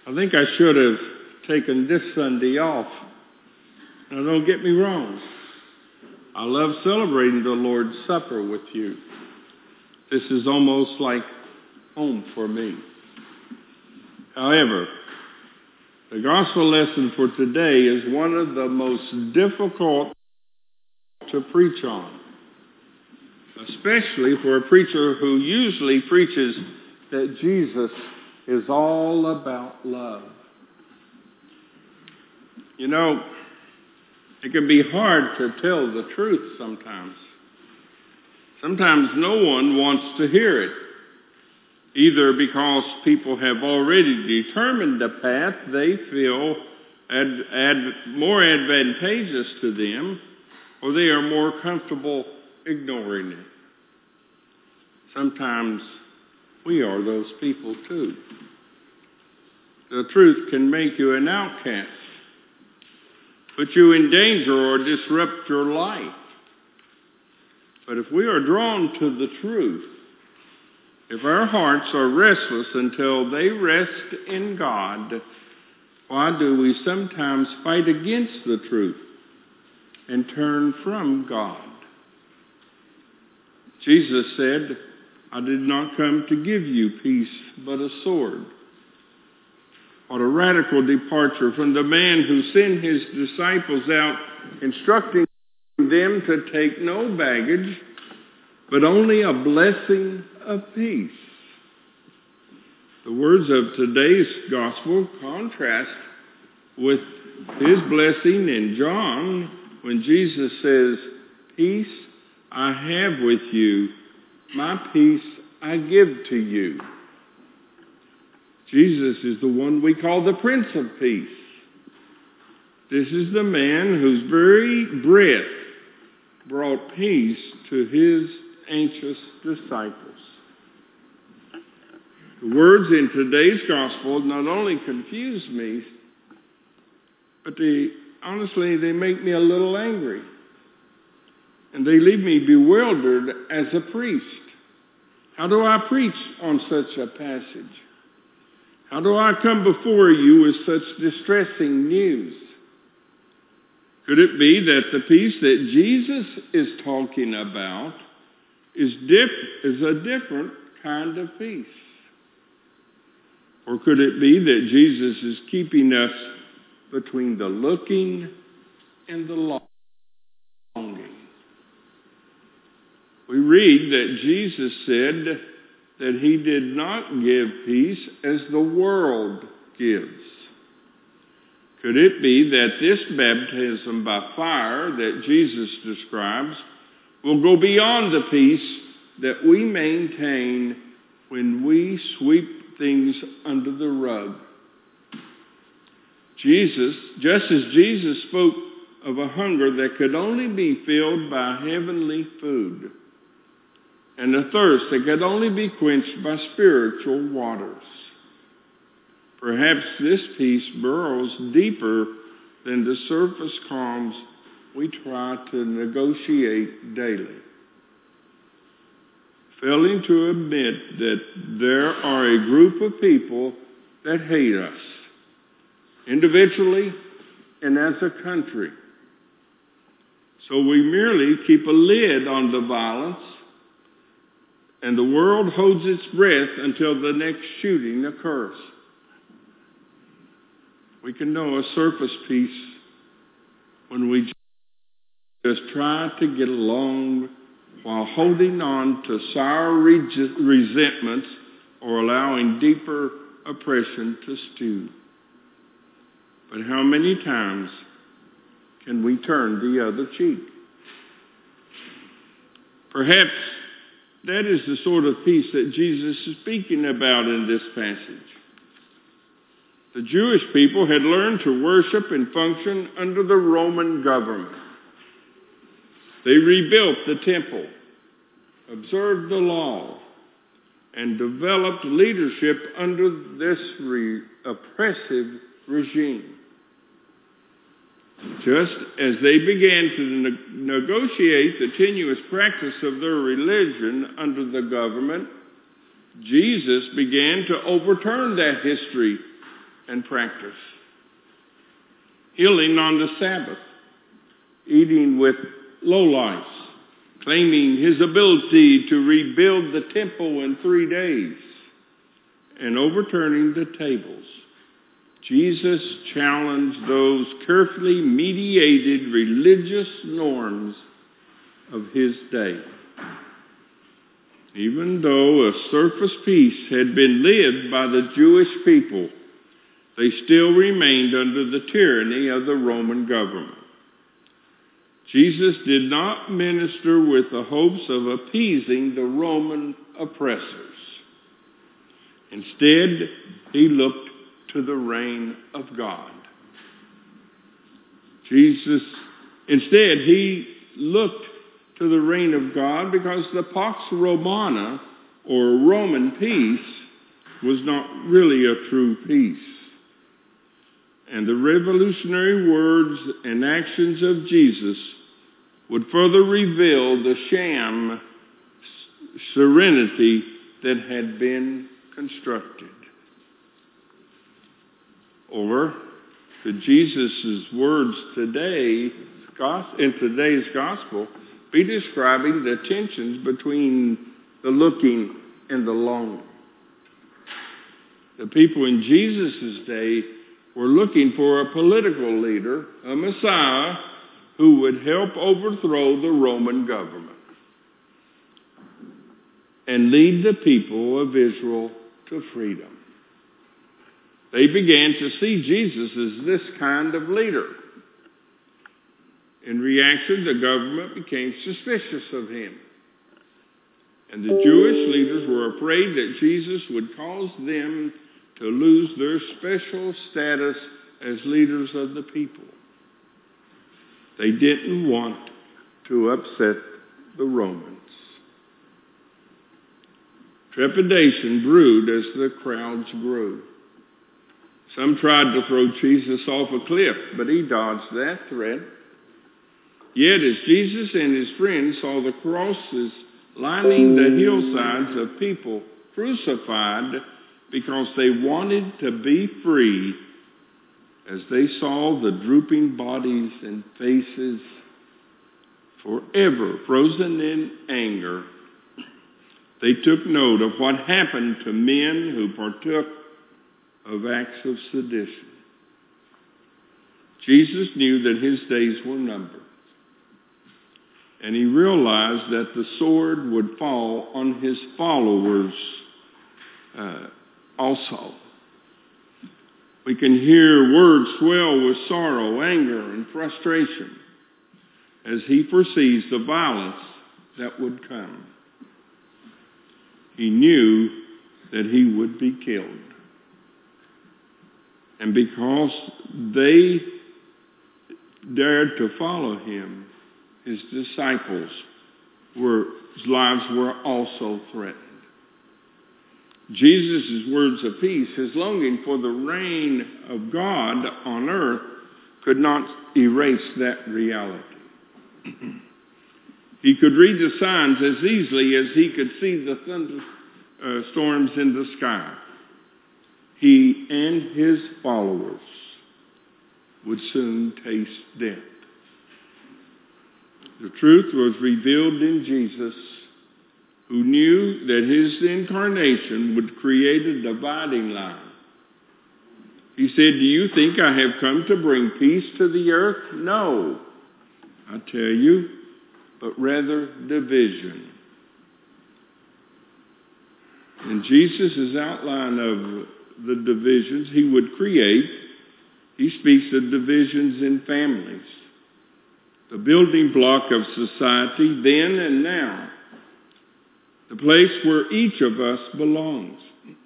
I think I should have taken this Sunday off. Now, don't get me wrong. I love celebrating the Lord's Supper with you. This is almost like home for me. However, the gospel lesson for today is one of the most difficult to preach on, especially for a preacher who usually preaches that Jesus is all about love. You know, it can be hard to tell the truth sometimes. Sometimes no one wants to hear it, either because people have already determined the path they feel more advantageous to them, or they are more comfortable ignoring it. Sometimes we are those people too. The truth can make you an outcast, put you in danger or disrupt your life. But if we are drawn to the truth, if our hearts are restless until they rest in God, why do we sometimes fight against the truth and turn from God? Jesus said, I did not come to give you peace, but a sword. What a radical departure from the man who sent his disciples out, instructing them to take no baggage, but only a blessing of peace. The words of today's gospel contrast with his blessing in John when Jesus says, peace I have with you, my peace I give to you. Jesus is the one we call the Prince of Peace. This is the man whose very breath brought peace to his anxious disciples. The words in today's gospel not only confuse me, but honestly, they make me a little angry. And they leave me bewildered as a priest. How do I preach on such a passage? How do I come before you with such distressing news? Could it be that the peace that Jesus is talking about is a different kind of peace? Or could it be that Jesus is keeping us between the looking and the longing? We read that Jesus said that he did not give peace as the world gives. Could it be that this baptism by fire that Jesus describes will go beyond the peace that we maintain when we sweep things under the rug? Just as Jesus spoke of a hunger that could only be filled by heavenly food, and a thirst that could only be quenched by spiritual waters. Perhaps this peace burrows deeper than the surface calms we try to negotiate daily. Failing to admit that there are a group of people that hate us, individually and as a country. So we merely keep a lid on the violence, and the world holds its breath until the next shooting occurs. We can know a surface peace when we just try to get along while holding on to sour resentments or allowing deeper oppression to stew. But how many times can we turn the other cheek? Perhaps that is the sort of peace that Jesus is speaking about in this passage. The Jewish people had learned to worship and function under the Roman government. They rebuilt the temple, observed the law, and developed leadership under this oppressive regime. Just as they began to negotiate the tenuous practice of their religion under the government, Jesus began to overturn that history and practice. Healing on the Sabbath, eating with lowlifes, claiming his ability to rebuild the temple in 3 days, and overturning the tables. Jesus challenged those carefully mediated religious norms of his day. Even though a surface peace had been lived by the Jewish people, they still remained under the tyranny of the Roman government. Jesus did not minister with the hopes of appeasing the Roman oppressors. Instead, he looked to the reign of God. Instead, he looked to the reign of God because the Pax Romana, or Roman peace, was not really a true peace. And the revolutionary words and actions of Jesus would further reveal the sham serenity that had been constructed. Or, could Jesus' words today, in today's gospel, be describing the tensions between the looking and the longing? The people in Jesus' day were looking for a political leader, a Messiah, who would help overthrow the Roman government and lead the people of Israel to freedom. They began to see Jesus as this kind of leader. In reaction, the government became suspicious of him. And the Jewish leaders were afraid that Jesus would cause them to lose their special status as leaders of the people. They didn't want to upset the Romans. Trepidation brewed as the crowds grew. Some tried to throw Jesus off a cliff, but he dodged that threat. Yet as Jesus and his friends saw the crosses lining the hillsides of people crucified because they wanted to be free, as they saw the drooping bodies and faces forever frozen in anger, they took note of what happened to men who partook of acts of sedition. Jesus knew that his days were numbered, and he realized that the sword would fall on his followers also. We can hear words swell with sorrow, anger, and frustration as he foresees the violence that would come. He knew that he would be killed. And because they dared to follow him, his disciples' lives were also threatened. Jesus' words of peace, his longing for the reign of God on earth, could not erase that reality. He could read the signs as easily as he could see the thunderstorms in the sky. He and his followers would soon taste death. The truth was revealed in Jesus, who knew that his incarnation would create a dividing line. He said, "Do you think I have come to bring peace to the earth? No, I tell you, but rather division." In Jesus' outline of the divisions he would create, he speaks of divisions in families, the building block of society then and now, the place where each of us belongs.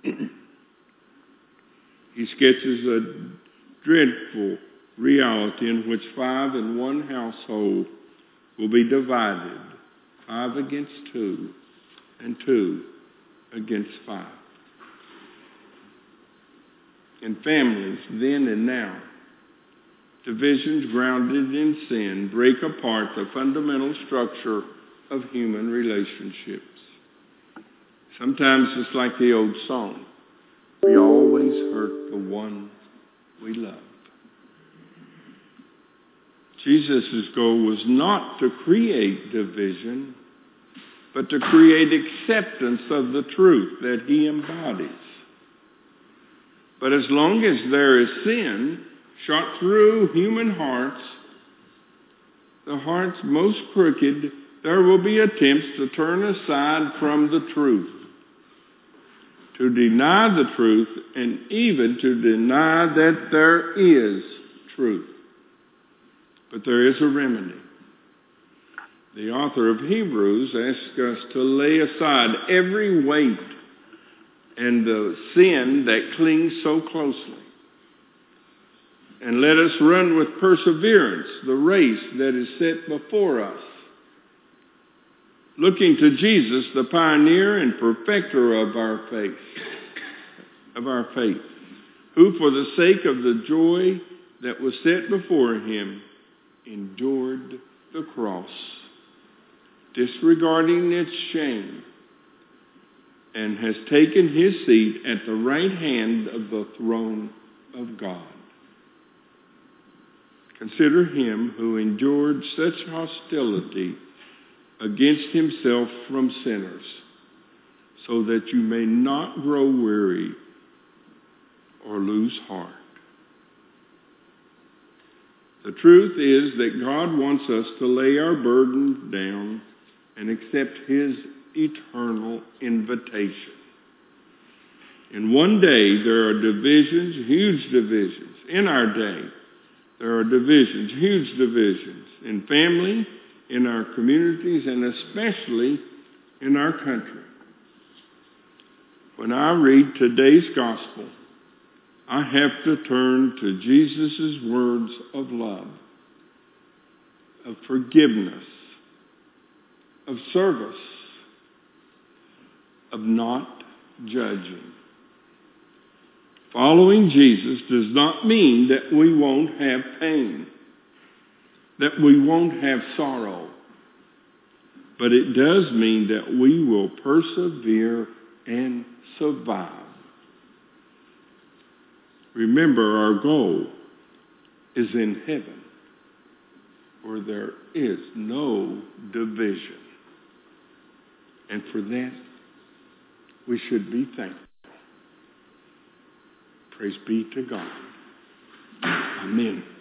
He sketches a dreadful reality in which 5 in one household will be divided, 5 against 2, and 2 against 5. In families then and now, divisions grounded in sin break apart the fundamental structure of human relationships. Sometimes it's like the old song, "We always hurt the one we love. Jesus' goal was not to create division, but to create acceptance of the truth that he embodies. But as long as there is sin shot through human hearts, the hearts most crooked, there will be attempts to turn aside from the truth, to deny the truth, and even to deny that there is truth. But there is a remedy. The author of Hebrews asks us to lay aside every weight and the sin that clings so closely, and let us run with perseverance the race that is set before us, looking to Jesus, the pioneer and perfecter of our faith, who for the sake of the joy that was set before him endured the cross, disregarding its shame, and has taken his seat at the right hand of the throne of God. Consider him who endured such hostility against himself from sinners, so that you may not grow weary or lose heart. The truth is that God wants us to lay our burdens down and accept his eternal invitation. In one day, there are divisions, huge divisions. In our day, there are divisions, huge divisions in family, in our communities, and especially in our country. When I read today's gospel, I have to turn to Jesus' words of love, of forgiveness, of service, of not judging. Following Jesus does not mean that we won't have pain, that we won't have sorrow, but it does mean that we will persevere and survive. Remember, our goal is in heaven, where there is no division. And for that, we should be thankful. Praise be to God. Amen.